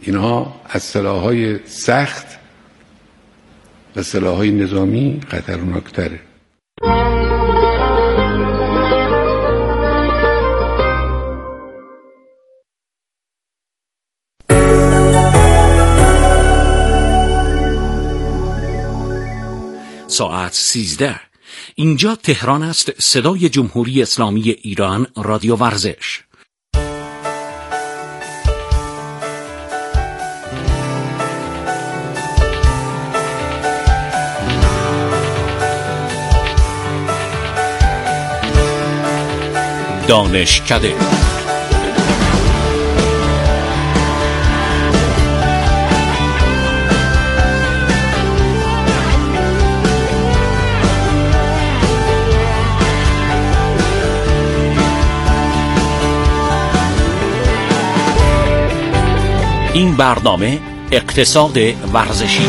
اینها از سلاح‌های سخت و سلاح‌های نظامی خطرناک‌تره. ساعت 13. اینجا تهران است. صدای جمهوری اسلامی ایران، رادیو ورزش. دانشکده. این برنامه اقتصاد ورزشی.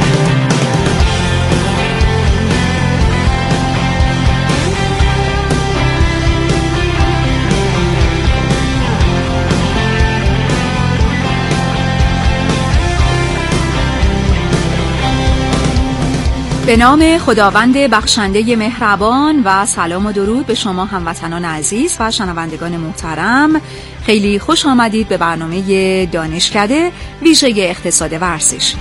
به نام خداوند بخشنده مهربان و سلام و درود به شما هموطنان عزیز و شنوندگان محترم. خیلی خوش آمدید به برنامه دانشکده ویژه اقتصاد ورزشی.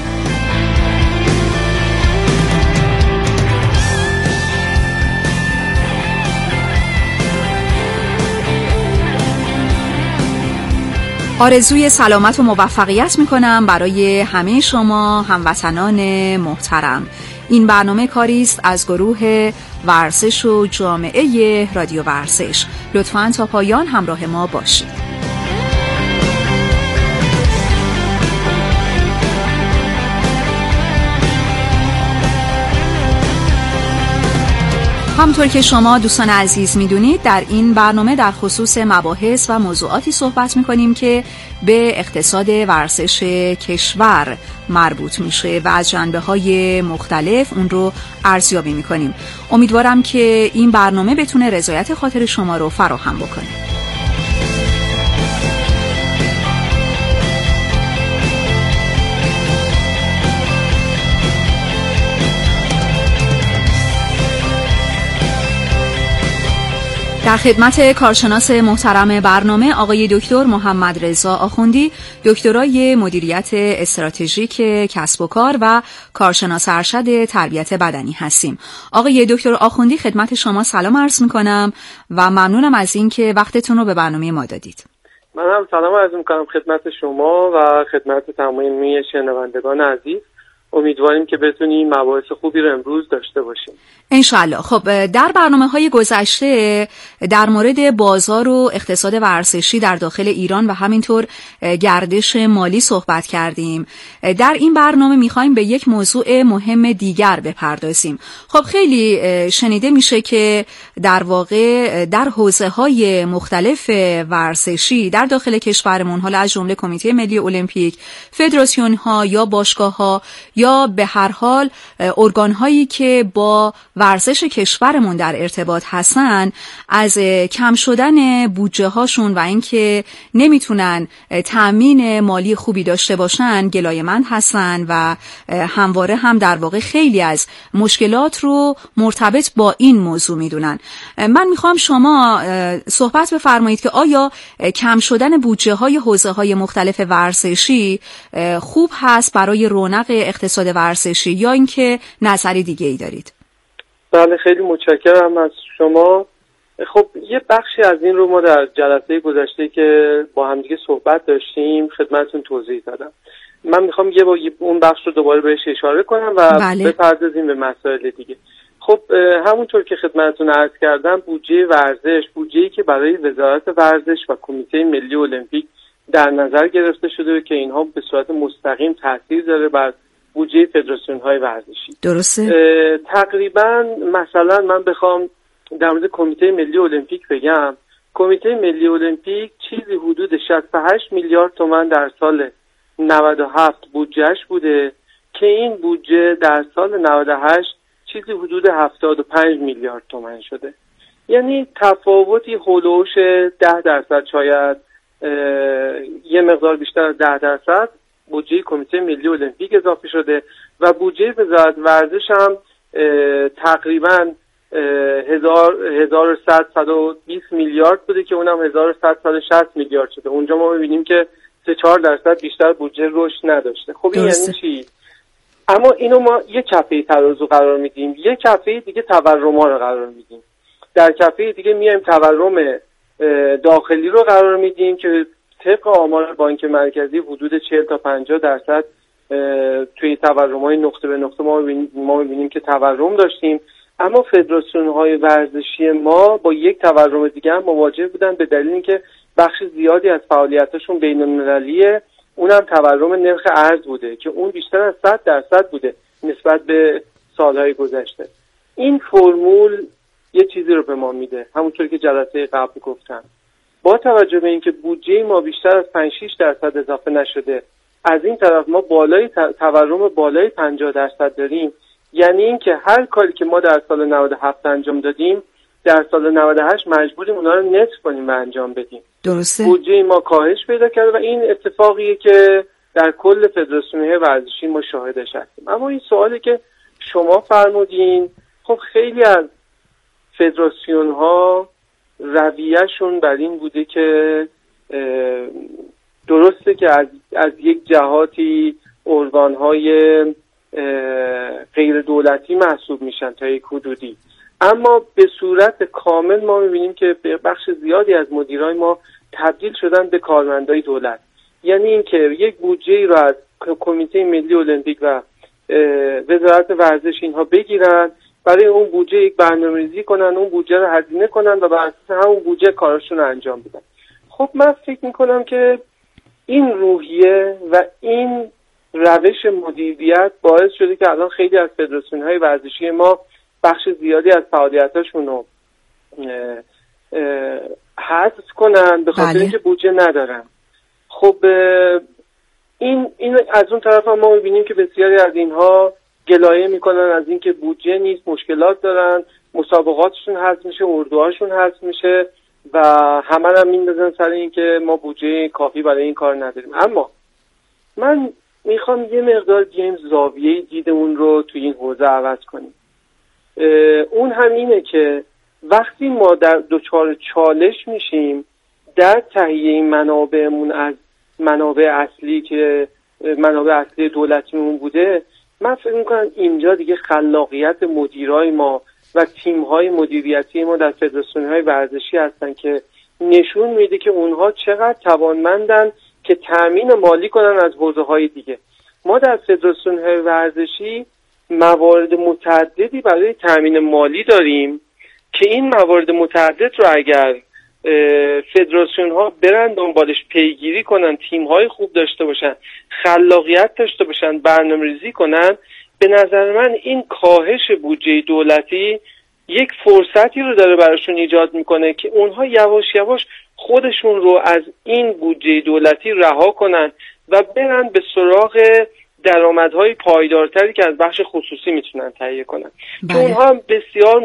آرزوی سلامت و موفقیت میکنم برای همه شما هموطنان محترم. این برنامه کاری است از گروه ورزش و جامعه رادیو ورزش. لطفاً تا پایان همراه ما باشید. همونطور که شما دوستان عزیز میدونید در این برنامه در خصوص مباحث و موضوعاتی صحبت میکنیم که به اقتصاد ورزش کشور مربوط میشه و از جنبه‌های مختلف اون رو ارزیابی میکنیم. امیدوارم که این برنامه بتونه رضایت خاطر شما رو فراهم بکنه. در خدمت کارشناس محترم برنامه آقای دکتر محمد رضا آخوندی، دکترای مدیریت استراتژیک کسب و کار و کارشناس ارشد تربیت بدنی هستیم. آقای دکتر آخوندی خدمت شما سلام عرض میکنم و ممنونم از اینکه وقتتون رو به برنامه ما دادید. من هم سلام عرض میکنم خدمت شما و خدمت تمامی شنوندگان عزیز. امیدواریم که بتونیم مباحث خوبی رو امروز داشته باشیم انشالله. خب در برنامه‌های گذشته در مورد بازار و اقتصاد ورزشی در داخل ایران و همینطور گردش مالی صحبت کردیم. در این برنامه می‌خوایم به یک موضوع مهم دیگر بپردازیم. خب خیلی شنیده میشه که در واقع در حوزه‌های مختلف ورزشی در داخل کشورمون، حالا از جمله کمیته ملی المپیک، فدراسیون‌ها یا باشگاه‌ها یا به هر حال ارگان‌هایی که با ورزش کشورمون در ارتباط هستن، از کم شدن بودجه هاشون و اینکه نمیتونن تأمین مالی خوبی داشته باشن گلایه‌مند هستن و همواره هم در واقع خیلی از مشکلات رو مرتبط با این موضوع میدونن. من میخوام شما صحبت بفرمایید که آیا کم شدن بودجه های حوزه های مختلف ورزشی خوب هست برای رونق اقتصاد ورزشی یا اینکه نظری دیگه ای دارید؟ بله، خیلی متشکرم از شما. خب یه بخشی از این رو ما در جلسه گذشته که با همدیگه صحبت داشتیم خدمتتون توضیح دادم. من میخوام یه بار اون بخش رو دوباره بهش اشاره کنم و بپردازیم به مسائل دیگه. خب همونطور که خدمتتون عرض کردم، بودجه ورزش، بودجه‌ای که برای وزارت ورزش و کمیته ملی المپیک در نظر گرفته شده که اینها به صورت مستقیم تاثیر داره بر بودجه فدراسیون‌های ورزشی. درسته؟ تقریبا مثلا من بخوام در مورد کمیته ملی المپیک بگم، کمیته ملی المپیک چیزی حدود 68 میلیارد تومان در سال 97 بودجهش بوده که این بودجه در سال 98 چیزی حدود 75 میلیارد تومان شده. یعنی تفاوتی هولوش 10% شاید یه مقدار بیشتر از 10% بودجه کمیته ملی المپیک اضافه شده و بودجه وزارت ورزش هم تقریبا 1120 میلیارد بوده که اونم 1160 میلیارد شده. اونجا ما می‌بینیم که 3-4% بیشتر بودجه رشد نداشته. خب این یعنی چی؟ اما اینو ما یک کفه ترازو قرار میدیم، یک کفه دیگه تورم‌ها رو قرار میدیم. در کفه دیگه میایم تورم داخلی رو قرار میدیم که طبق آمار بانک مرکزی حدود 40 تا 50% توی تورم‌های نقطه به نقطه ما می‌بینیم که تورم داشتیم. اما فدراسیون‌های ورزشی ما با یک تورم دیگه هم مواجه بودن به دلیل اینکه بخش زیادی از فعالیتاشون بین‌المللیه، اونم تورم نرخ ارز بوده که اون بیشتر از 100% بوده نسبت به سالهای گذشته. این فرمول یه چیزی رو به ما میده، همونطوری که جلسه قبل گفتم. با توجه به اینکه بودجه ما بیشتر از 5-6% اضافه نشده، از این طرف ما تورم بالای 50% داریم، یعنی اینکه هر کاری که ما در سال 97 انجام دادیم در سال 98 مجبوریم اونا رو نصف کنیم و انجام بدیم. درسته. بودجه ما کاهش پیدا کرده و این اتفاقیه که در کل فدراسیون‌های ورزشی ما شاهدش هستیم. اما این سوالی که شما فرمودین، خب خیلی از فدراسیون‌ها رویه‌شون بر این بوده که درسته که از یک جهاتی ارگان‌های غیر دولتی محسوب میشن تا یک حدودی، اما به صورت کامل ما میبینیم که بخش زیادی از مدیرای ما تبدیل شدن به کارمندای دولت. یعنی اینکه یک بودجه رو از کمیته ملی المپیک و وزارت ورزش اینها بگیرن، برای اون بودجه یک برنامه‌ریزی کنن، اون بودجه رو هزینه کنن و بر اساس همون بودجه کارشون رو انجام بدن. خب من فکر میکنم که این روحیه و این روش مدیریت باعث شده که الان خیلی از فدراسیون‌های ورزشی ما بخش زیادی از فعالیتاشون رو حذف کنن به خاطر اینکه بودجه ندارن. خب این از اون طرف هم ما می‌بینیم که بسیاری از اینها گلایه میکنن از اینکه بودجه نیست، مشکلات دارن، مسابقاتشون حذف میشه، اردوهاشون حذف میشه و همه هم میندازن سر اینکه ما بودجه کافی برای این کار نداریم. اما من میخوام یه مقدار زاویه دیدمون رو توی این حوزه عوض کنیم. اون هم اینه که وقتی ما در دچار چالش میشیم در تهیه این منابعمون از منابع اصلی که منابع اصلی دولتیمون بوده، من فکر میکنم اینجا دیگه خلاقیت مدیرای ما و تیم‌های مدیریتی ما در فدراسیون‌های ورزشی هستن که نشون میده که اونها چقدر توانمندن که تأمین مالی کنن از حوزه‌های دیگه. ما در فدراسیون‌های ورزشی موارد متعددی برای تأمین مالی داریم که این موارد متعدد رو اگر فدراسیون‌ها برن دنبالش پیگیری کنن، تیم‌های خوب داشته باشن، خلاقیت داشته باشن، برنامه‌ریزی کنن، به نظر من این کاهش بودجه دولتی یک فرصتی رو داره براشون ایجاد میکنه که اونها یواش یواش خودشون رو از این بودجه دولتی رها کنن و برن به سراغ درآمدهای پایدارتری که از بخش خصوصی میتونن تهیه کنن. که اونها بسیار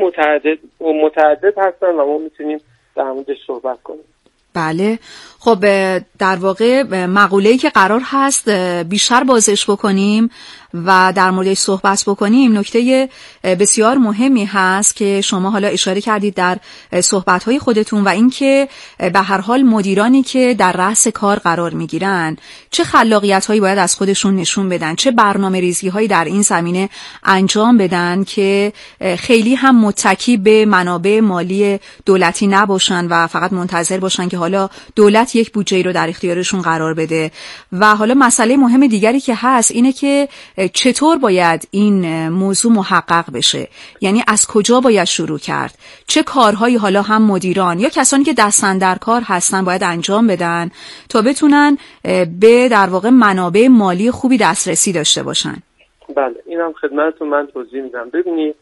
متعدد هستن و ما میتونیم در موردش صحبت کنیم. بله، خب در واقع مقوله‌ای که قرار هست بیشتر بازش بکنیم و در موردش صحبت بکنیم، نکته بسیار مهمی هست که شما حالا اشاره کردید در صحبت‌های خودتون و اینکه به هر حال مدیرانی که در رأس کار قرار می‌گیرن چه خلاقیت‌هایی باید از خودشون نشون بدن، چه برنامه‌ریزی‌هایی در این زمینه انجام بدن که خیلی هم متکی به منابع مالی دولتی نباشن و فقط منتظر باشن که حالا دولت یک بودجه رو در اختیارشون قرار بده. و حالا مسئله مهم دیگری که هست اینه که چطور باید این موضوع محقق بشه، یعنی از کجا باید شروع کرد، چه کارهایی حالا هم مدیران یا کسانی که دستن در کار هستن باید انجام بدن تا بتونن به در واقع منابع مالی خوبی دسترسی داشته باشن. بله، اینم خدمتتون من توضیح میدم. ببینید،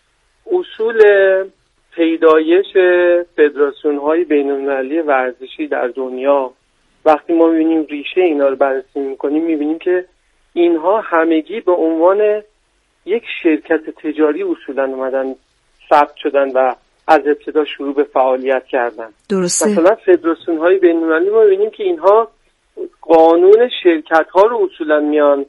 اصول پیدایش فدراسیون‌های بین‌المللی ورزشی در دنیا وقتی ما می‌بینیم ریشه اینا رو بررسی می‌کنیم، می‌بینیم که اینها همگی به عنوان یک شرکت تجاری اصولاً اومدن ثبت شدن و از ابتدا شروع به فعالیت کردن. درسته. مثلا فدراسیون‌های بین‌المللی ما می‌بینیم که اینها قانون شرکت‌ها رو اصولاً میان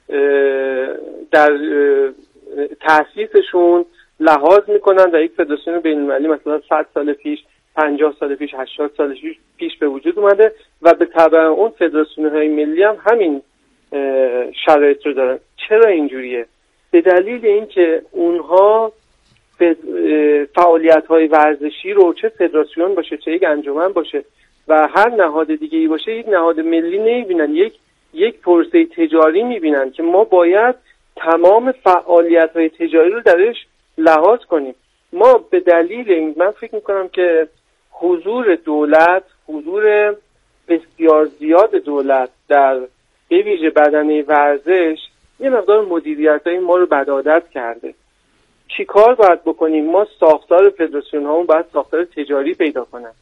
در تأسیسشون لحاظ میکنن و یک فدراسیون بین‌المللی مثلا 100 سال پیش، 50 سال پیش، 80 سال پیش به وجود اومده و به تبع اون فدراسیون‌های ملی هم همین شرایط رو دارن. چرا اینجوریه؟ به دلیل اینکه اونها فعالیت‌های ورزشی رو چه فدراسیون باشه چه یک انجمن باشه و هر نهاد دیگه‌ای باشه یک نهاد ملی نمی‌بینن، یک پروسه تجاری می‌بینن که ما باید تمام فعالیت‌های تجاری رو درش لحاظ کنیم. ما به دلیل این من فکر می‌کنم که حضور دولت، حضور بسیار زیاد دولت در به ویژه بدنه ورزش یه مقدار مدیریت‌های ما رو بدعادت کرده. چی کار باید بکنیم؟ ما ساختار فدراسیون هامون باید ساختار تجاری پیدا کنن.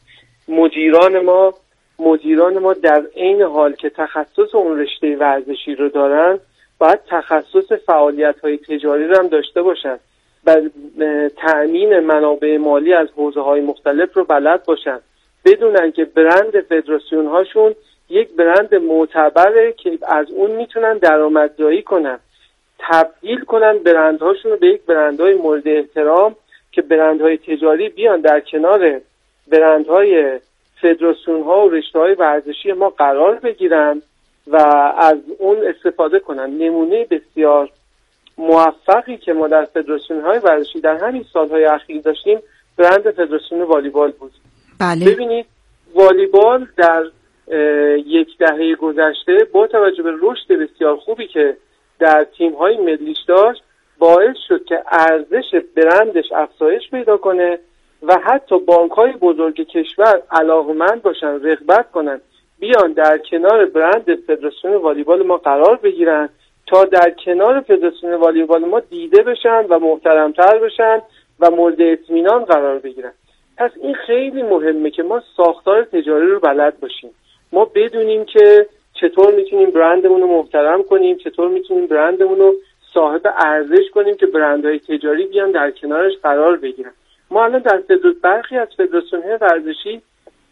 مدیران ما در عین حال که تخصص اون رشته ورزشی رو دارن باید تخصص فعالیت‌های تجاری رو هم داشته باشن و تأمین منابع مالی از حوزه‌های مختلف رو بلد باشن، بدونن که برند فدراسیون هاشون یک برند معتبره که از اون میتونن درآمدزایی کنن، تبدیل کنن برندهاشون رو به یک برندهای مورد احترام که برندهای تجاری بیان در کنار برندهای فدراسیون ها و رشته های ورزشی ما قرار بگیرن و از اون استفاده کنن. نمونه بسیار موفقی که ما در فدراسیون های ورزشی در همین سالهای اخیر داشتیم برند فدراسیون والیبال بود. بله. ببینید والیبال در یک دهه گذشته با توجه به رشد بسیار خوبی که در تیم‌های ملیش داشت باعث شد که ارزش برندش افزایش پیدا کنه و حتی بانک‌های بزرگ کشور علاقه‌مند باشن، رغبت کنن بیان در کنار برند فدراسیون والیبال ما قرار بگیرن تا در کنار فدراسیون والیبال ما دیده بشن و محترم‌تر بشن و مورد اطمینان قرار بگیرن. پس این خیلی مهمه که ما ساختار تجاری رو بلد باشیم. ما بدونیم که چطور میتونیم برندمون رو محترم کنیم، چطور میتونیم برندمون رو صاحب ارزش کنیم که برندهای تجاری بیان در کنارش قرار بگیرن. ما الان در برخی از فدراسیون‌های ورزشی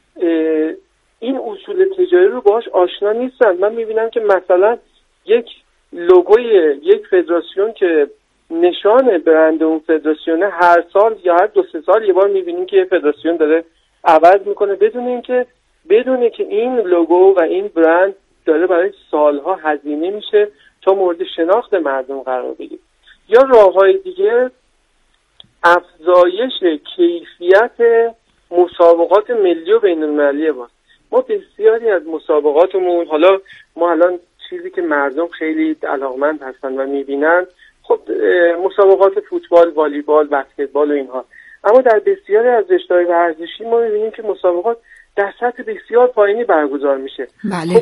این اصول تجاری رو باهاش آشنا نیستن. من میبینم که مثلا یک لوگوی یک فدراسیون که نشان برند اون فدراسیونه هر سال یا هر 2-3 سال یه بار میبینیم که یه فدراسیون داره عوض میکنه بدونه که این لوگو و این برند داره برای سالها هزینه میشه تا مورد شناخت مردم قرار بگیره. یا راه‌های دیگه افزایش کیفیت مسابقات ملی و بین‌المللی ما بسیاری از مسابقاتمون، حالا ما الان چیزی که مردم خیلی علاقمند هستن و میبینن خب مسابقات فوتبال، والیبال، بسکتبال و اینها، اما در بسیاری از رشته‌های ورزشی ما میبینیم که مسابقات در سطح بسیار پایینی برگزار میشه. بله. خب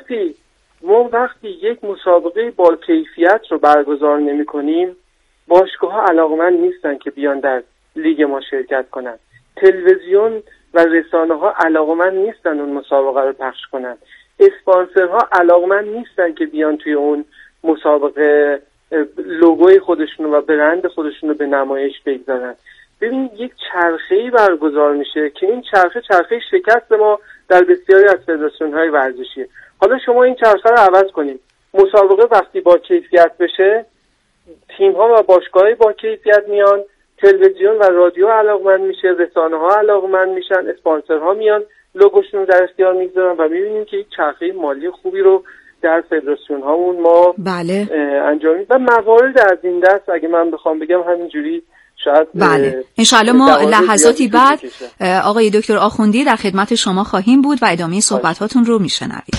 ما وقتی یک مسابقه با کیفیت رو برگزار نمی‌کنیم، باشگاه‌ها علاقمند نیستن که بیان در لیگ ما شرکت کنن. تلویزیون و رسانه‌ها علاقمند نیستن اون مسابقه رو پخش کنن. اسپانسرها علاقمند نیستن که بیان توی اون مسابقه لوگوی خودشون و برند خودشون رو به نمایش بگذارن. ببین یک چرخه‌ای برگزار میشه که این چرخه شکست ما در بسیاری از فدراسیون‌های ورزشیه. حالا شما این چرخه رو عوض کنید. مسابقه وقتی با کیفیت بشه، تیم‌ها و باشگاه‌های با کیفیت میان، تلویزیون و رادیو علاقمند میشه، رسانه‌ها علاقمند میشن، اسپانسرها میان لوگوشون رو در اختیار میگذارن و می‌بینیم که یک چرخه مالی خوبی رو در فدراسیون‌هامون ما بله. انجام میدیم. و موارد از این دست اگه من بخوام بگم همینجوری شاید بله. انشاءالله ما لحظاتی بعد آقای دکتر آخوندی در خدمت شما خواهیم بود و ادامه صحبتاتون رو میشنویم.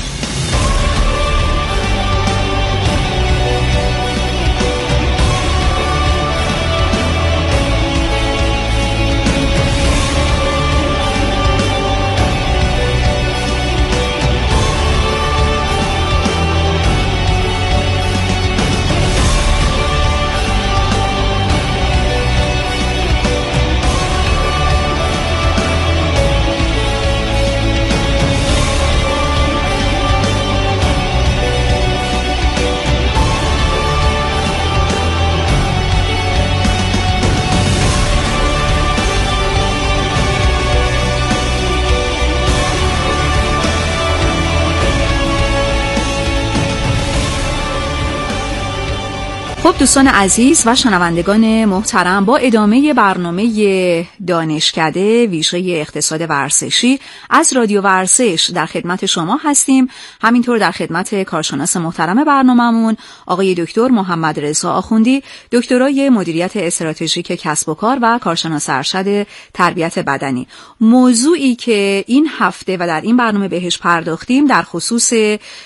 خب دوستان عزیز و شنوندگان محترم، با ادامه برنامه دانشکده ویژه اقتصاد ورزشی از رادیو ورزش در خدمت شما هستیم. همینطور در خدمت کارشناس محترم برنامه‌مون آقای دکتر محمد رضا آخوندی، دکترای مدیریت استراتژیک کسب و کار و کارشناس ارشد تربیت بدنی. موضوعی که این هفته و در این برنامه بهش پرداختیم در خصوص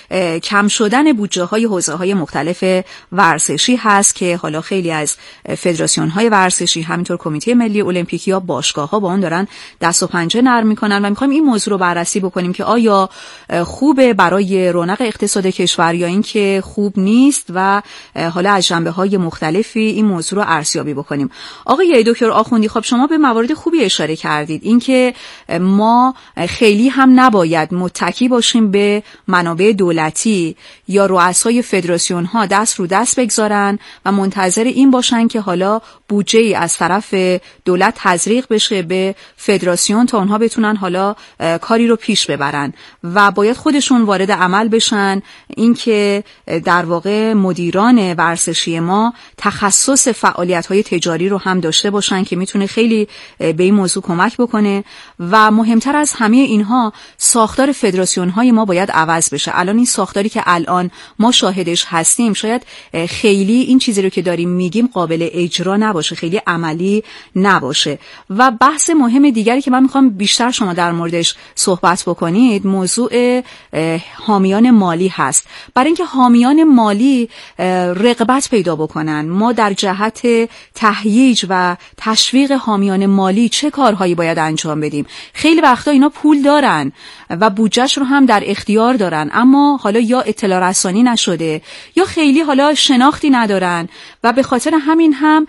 کم شدن بودجه‌های حوزه‌های مختلف ورزشی هست که حالا خیلی از فدراسیون‌های ورزشی، همینطور کمیته ملی المپیک یا باشگاه‌ها با اون دارن دست و پنجه نرم می‌کنن و می‌خوایم این موضوع رو بررسی بکنیم که آیا خوبه برای رونق اقتصاد کشور یا اینکه خوب نیست و حالا از جنبه‌های مختلفی این موضوع رو ارزیابی بکنیم. آقای دکتر آخوندی، خب شما به موارد خوبی اشاره کردید، اینکه ما خیلی هم نباید متکی باشیم به منابع دولتی یا رؤسای فدراسیون‌ها دست رو دست بگذارن و منتظر این باشن که حالا بودجه‌ای از طرف دولت تزریق بشه به فدراسیون تا اونها بتونن حالا کاری رو پیش ببرن و باید خودشون وارد عمل بشن. اینکه در واقع مدیران ورزشی ما تخصص فعالیت‌های تجاری رو هم داشته باشن که میتونه خیلی به این موضوع کمک بکنه و مهمتر از همه اینها ساختار فدراسیون‌های ما باید عوض بشه. الان این ساختاری که الان ما شاهدش هستیم شاید خیلی این چیزی رو که داریم میگیم قابل اجرا نباشه، خیلی عملی نباشه. و بحث مهم دیگری که من میخوام بیشتر شما در موردش صحبت بکنید موضوع حامیان مالی هست. برای اینکه حامیان مالی رغبت پیدا بکنن، ما در جهت تهییج و تشویق حامیان مالی چه کارهایی باید انجام بدیم؟ خیلی وقتا اینا پول دارن و بودجهش رو هم در اختیار دارن، اما حالا یا اطلاع رسانی نشده یا خیلی حالا شناختی ندارن و به خاطر همین هم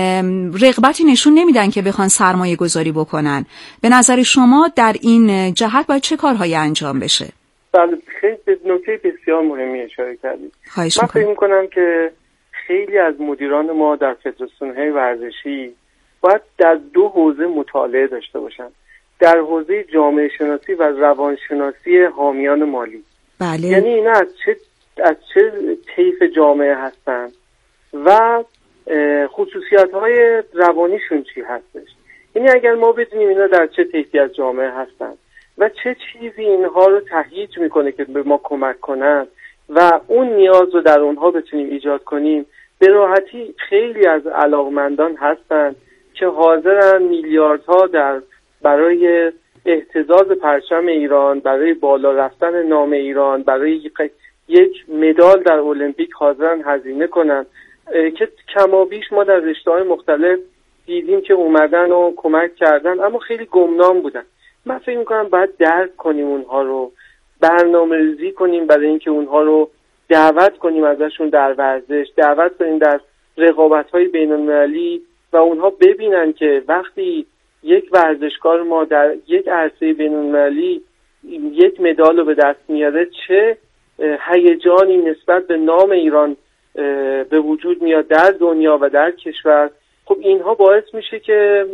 رغبتی نشون نمیدن که بخوان سرمایه گذاری بکنن. به نظر شما در این جهت باید چه کارهایی انجام بشه؟ بله، خیلی نکته بسیار مهمی اشاره کردید. من فکر می‌کنم که خیلی از مدیران ما در فدراسیون‌های ورزشی باید در دو حوزه مطالعه داشته باشن، در حوزه جامعه شناسی و روانشناسی حامیان مالی. بله. یعنی اینا از چه طیف جامعه هستن و خصوصیت‌های روانیشون چی هستش. یعنی اگر ما بدونیم اینا در چه طیفی از جامعه هستن و چه چیزی اینها رو تهییج میکنه که به ما کمک کنن و اون نیاز رو در اونها بتونیم ایجاد کنیم، به راحتی خیلی از علاقمندان هستن که حاضرن میلیاردها برای اهتزاز پرچم ایران، برای بالا رفتن نام ایران، برای یک مدال در المپیک حاضرن هزینه کنن که کمابیش ما در رشته‌های مختلف دیدیم که اومدن و کمک کردن اما خیلی گمنام بودن. من فکر می‌کنم باید درک کنیم اونها رو، برنامه‌ریزی کنیم برای اینکه اونها رو دعوت کنیم ازشون در ورزش، دعوت کنیم در رقابت‌های بین‌المللی و اونها ببینن که وقتی یک ورزشکار ما در یک عرصه بین‌المللی یک مدال رو به دست میاره چه هیجانی نسبت به نام ایران به وجود میاد در دنیا و در کشور. خب اینها باعث میشه که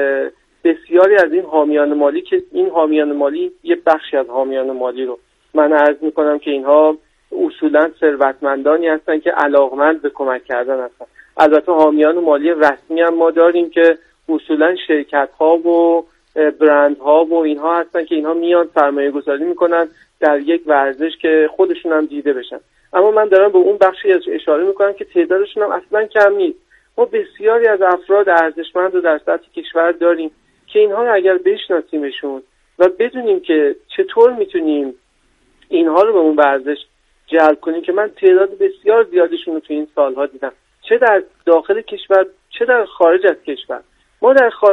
بسیاری از این حامیان مالی، که این حامیان مالی یه بخشی از حامیان مالی رو من عرض میکنم که اینها اصولا ثروتمندانی هستن که علاقمند به کمک کردن هستن. البته حامیان مالی رسمی هم ما داریم که اصولا شرکت ها و برند ها و اینها هستن که اینها میان سرمایه گذاری میکنن در یک ورزش که خودشون هم دیده بشن. اما من دارم به اون بخشی اشاره میکنم که تعدادشون هم اصلا کم نیست. ما بسیاری از افراد ارزشمند رو در سطح کشور داریم که اینها رو اگر بشناسیمشون و بدونیم که چطور میتونیم اینها رو به اون ورزش جلب کنیم، که من تعداد بسیار زیادشون رو تو این سالها دیدم، چه در داخل کشور چه در خارج از کشور. ما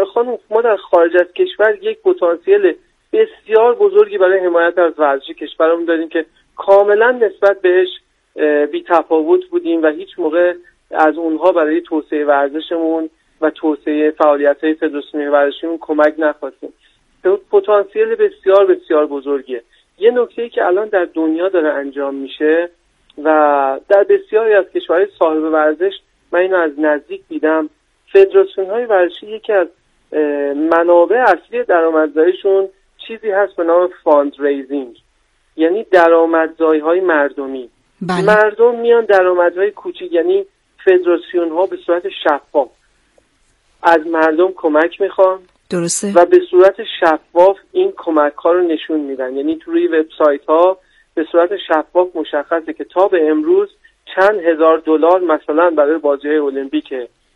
در خارج از کشور یک پتانسیل بسیار بزرگی برای حمایت از ورزش کشورمون داریم که کاملا نسبت بهش بی تفاوت بودیم و هیچ موقع از اونها برای توسعه ورزشمون و توسعه فعالیت‌های فدراسیون ورزشیمون کمک نخواستیم. پتانسیل بسیار بسیار بزرگیه. یه نکته‌ای که الان در دنیا داره انجام میشه و در بسیاری از کشورهای صاحب ورزش من اینو از نزدیک دیدم، فدراسیون‌های ورزشی یکی از منابع اصلی درآمدزاییشون چیزی هست به نام فاند ریزینگ، یعنی درآمدزایی‌های مردمی. بله. مردم میان درآمدهای کوچیک، یعنی فدراسیون ها به صورت شفاف از مردم کمک میخوان، درسته، و به صورت شفاف این کمک ها رو نشون میدن. یعنی توی وبسایت ها به صورت شفاف مشخصه که تا به امروز چند هزار دلار مثلا برای بازی‌های المپیک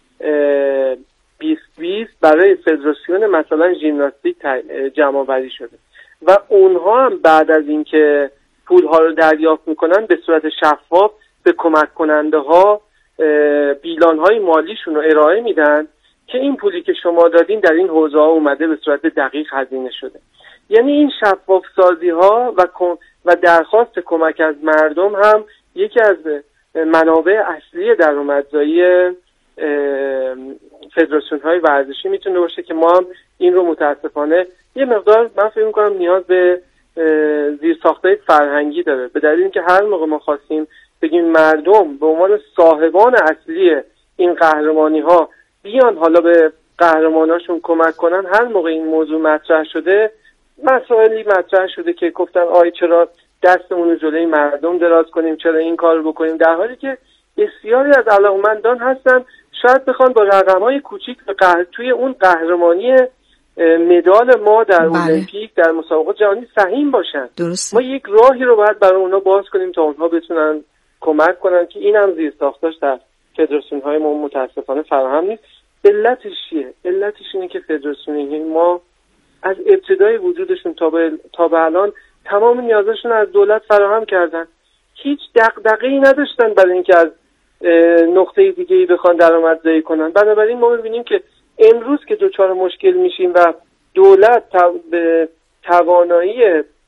2020 برای فدراسیون مثلا ژیمناستیک جمع آوری شده و اونها هم بعد از اینکه پول‌ها رو دریافت میکنن به صورت شفاف به کمک کننده ها بیلان‌های مالیشون رو ارائه میدن که این پولی که شما دادین در این حوزه ها اومده به صورت دقیق هزینه شده. یعنی این شفاف سازی ها و درخواست کمک از مردم هم یکی از منابع اصلی درآمدزایی فدراسیون های ورزشی میتونه باشه که ما هم این رو متاسفانه یه مقدار من فکر می‌کنم نیاز به زیرساخت‌های فرهنگی داره، به دلیل اینکه هر موقع ما خواستیم بگیم مردم به عنوان صاحبان اصلی این قهرمانی ها بیان حالا به قهرماناشون کمک کنن، هر موقع این موضوع مطرح شده مسائلی مطرح شده که گفتن چرا دستمون رو جلوی مردم دراز کنیم، چرا این کار رو بکنیم، در حالی که بسیاری از علاقمندان هستن شاید بخوان با رقم‌های کوچیک توی اون قهرمانی مدال ما در المپیک در مسابقات جهانی سهیم باشن. درست. ما یک راهی رو باید برای اونا باز کنیم تا اونها بتونن کمک کنن که این هم زیرساختاش در فدراسیون‌های ما متاسفانه فراهم نیست. علتش چیه؟ علتش اینه که فدراسیون‌های ما از ابتدای وجودشون تا به الان تمام نیازشون از دولت فراهم کردن، هیچ دغدغه‌ای نداشتن برای اینکه از نقطه دیگه‌ای بخوان درآمدزایی کنن. بنابراین ما می‌بینیم که امروز که دچار مشکل میشیم و دولت به توانایی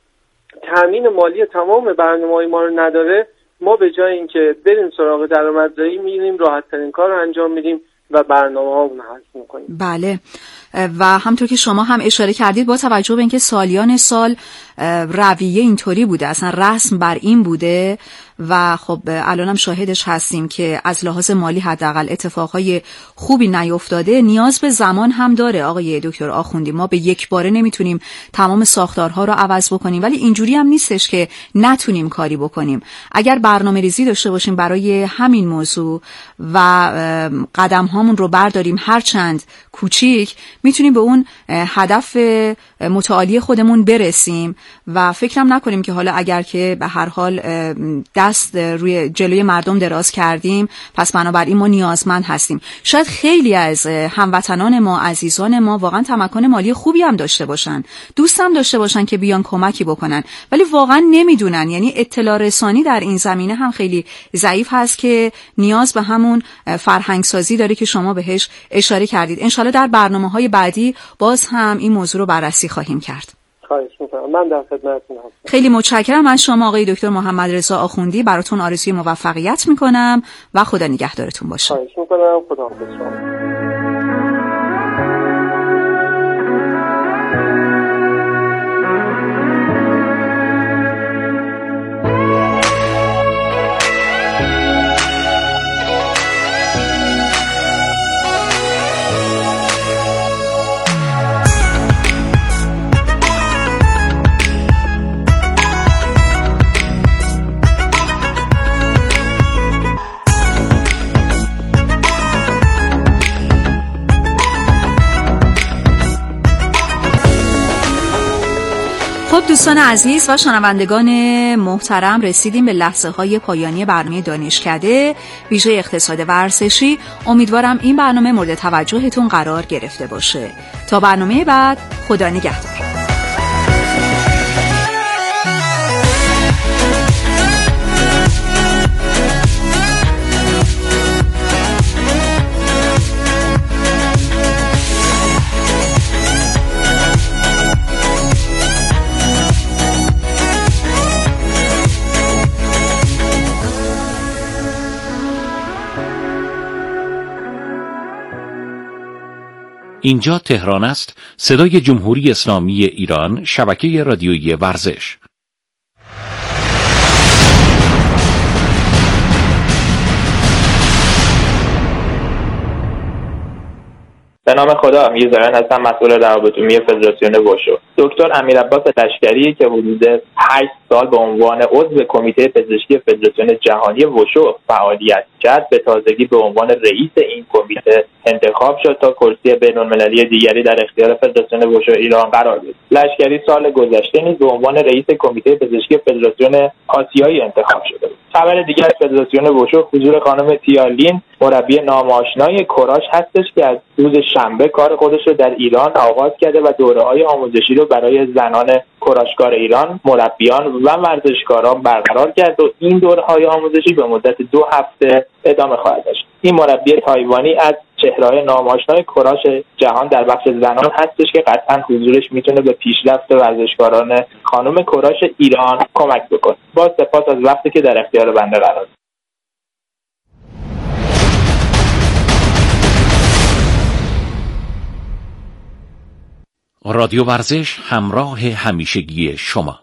تامین مالی تمام برنامه‌های ما رو نداره، ما به جای اینکه بریم سراغ درآمدزایی میریم راحت‌ترین کار رو انجام میدیم و برنامه‌هامون حذف می‌کنیم. بله، و همطور که شما هم اشاره کردید با توجه به اینکه سالیان سال رویه اینطوری بوده، اصلا رسم بر این بوده و خب الانم شاهدش هستیم که از لحاظ مالی حداقل اتفاقهای خوبی نیفتاده، نیاز به زمان هم داره. آقای دکتر آخوندی، ما به یک باره نمیتونیم تمام ساختارها رو عوض بکنیم، ولی اینجوری هم نیستش که نتونیم کاری بکنیم. اگر برنامه‌ریزی داشته باشیم برای همین موضوع و قدم هامون رو برداریم هر چند کوچیک، میتونیم به اون هدف متعالی خودمون برسیم و فکرم نکنیم که حالا اگر که به هر حال دست روی جلوی مردم دراز کردیم پس بنابراین ما نیازمند هستیم. شاید خیلی از هموطنان ما، عزیزان ما واقعا تمکن مالی خوبی هم داشته باشن، دوست هم داشته باشن که بیان کمکی بکنن، ولی واقعا نمیدونن. یعنی اطلاع رسانی در این زمینه هم خیلی ضعیف هست که نیاز به همون فرهنگ سازی داره که شما بهش اشاره کردید. انشالله در برنامه‌های بعدی باز هم این موضوع رو بررسی خواهیم کرد. خواهش می‌کنم. من در خدمتتون هستم. خیلی متشکرم از شما آقای دکتر محمد رضا آخوندی. براتون آرزوی موفقیت می‌کنم و خدا نگهدارتون باشه. خواهش می‌کنم. خداحافظ شما. دوستان عزیز و شنوندگان محترم، رسیدیم به لحظه های پایانی برنامه دانشکده ویژه اقتصاد ورزشی. امیدوارم این برنامه مورد توجهتون قرار گرفته باشه. تا برنامه بعد، خدا نگهدار. اینجا تهران است، صدای جمهوری اسلامی ایران، شبکه رادیویی ورزش. به نام خدا، میرزایان هستم، مسئول روابط عمومی فدراسیون وشو. دکتر امیرعباس لشکری که حدود 8 سال به عنوان عضو کمیته پزشکی فدراسیون جهانی وشو فعالیت کرد، به تازگی به عنوان رئیس این کمیته انتخاب شد تا کرسی بین‌المللی دیگری در اختیار فدراسیون وشو ایران قرار گیرد. لشکری سال گذشته نیز به عنوان رئیس کمیته پزشکی فدراسیون آسیایی انتخاب شده بود. خبر دیگر از فدراسیون وشو حضور خانم تیالین، مربی نامآشنای کراش هستش که از روز شنبه کار خودش رو در ایران آغاز کرده و دوره‌های آموزشی رو برای زنان کراشکار ایران، مربیان و ورزشکاران برقرار کرد و این دوره‌های آموزشی به مدت 2 هفته ادامه خواهد داشت. این مربی تایوانی از چهره‌های نامآشنای کراش جهان در بخش زنان هستش که قطعاً حضورش میتونه به پیشرفت ورزشکاران خانم کراش ایران کمک بکنه. با سپاس از وقتی که در اختیار بنده قرار داد. رادیو ورزش، همراه همیشگی شما.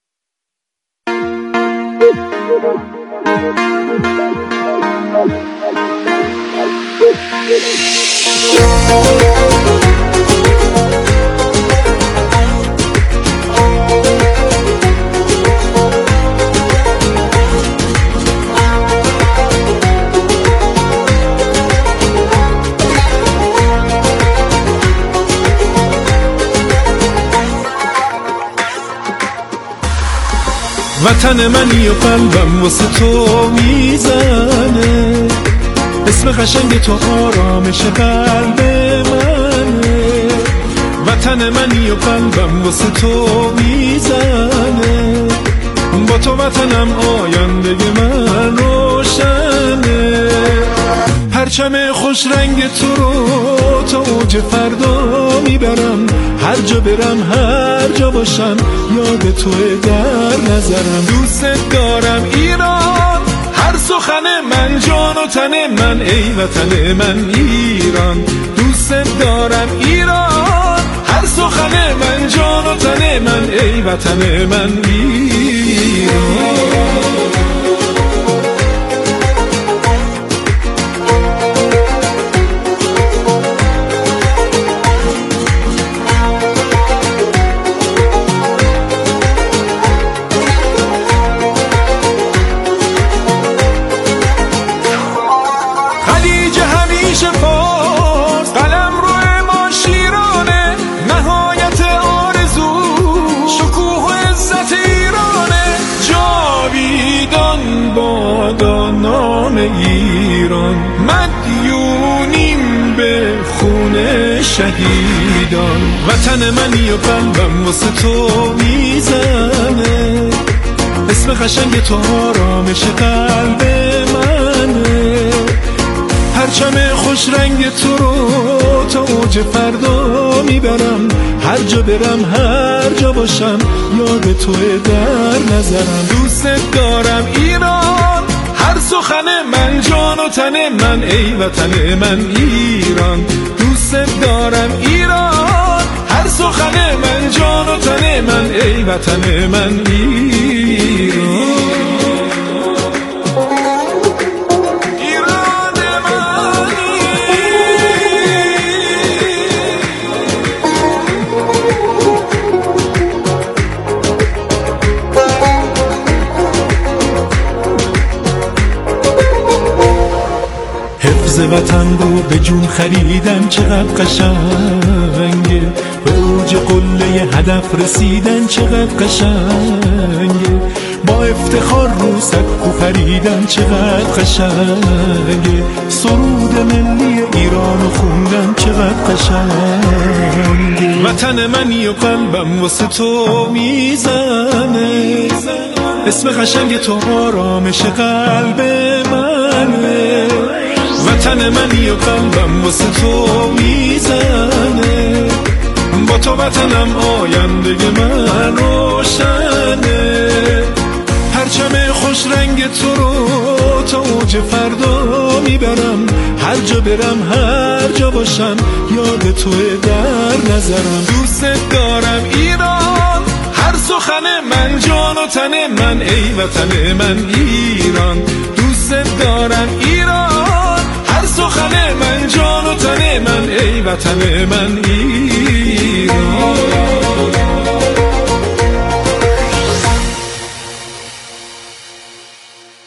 وطن منی و قلبم واسه تو میزنه، اسم قشنگ تو آرامش قلب منه. وطن منی و قلبم واسه تو میزنه، با تو وطنم آینده من روشنه. پرچم خوش رنگ تو رو تا اوج فردا میبرم، هر جا برم هر جا باشم یاد توه در نظرم. دوست دارم ایران، هر سخن من جان و تن من، ای وطن من ایران. دوست دارم ایران، هر سخن من جان و تن من، ای وطن من ایران. ایران مدیونیم به خون شهیدان. وطن منی و قلبم واسه تو میزنه، اسم قشنگ تو آرامش قلب منه. پرچم خوش رنگ تو رو تا اوج فردا میبرم، هر جا برم هر جا باشم یاد توه در نظرم. دوست دارم ایران، هر سخن من جان و تن من، ای وطن من ایران. دوست دارم ایران، هر سخن من جان و تن من، ای وطن من ایران. وطن رو به جون خریدن چقدر قشنگه، به اوج قله هدف رسیدن چقدر قشنگه، با افتخار رو سقف خریدن چقدر قشنگه، سرود ملی ایران رو خوندن چقدر قشنگه. وطن منی و قلبم واسه تو میزنه، اسم قشنگ تو آرامش قلب منه. وطن منی و قلبم واسه تو میزنه، با تو وطنم آینده من روشنه. پرچم خوش رنگ تو رو تا اوج فردا میبرم، هر جا برم هر جا باشم یاد توه در نظرم. دوست دارم ایران، هر سخن من جان و تن من، ای وطن من ایران. دوست دارم ایران، هر سخن من جان و تن من، ای وطن من